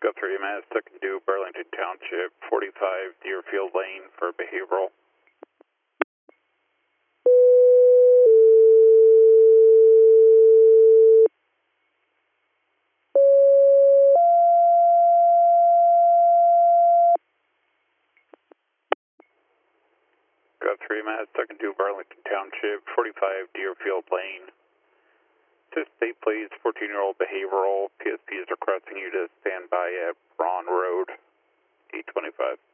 Go 3 minutes, second due, Burlington Township, 45 Deerfield Lane for behavioral. Go 3 minutes, second due, Burlington Township, 45 Deerfield Lane. Just state please, 14-year-old behavioral. PSPs are requesting you to stand by at Braun Road, 825.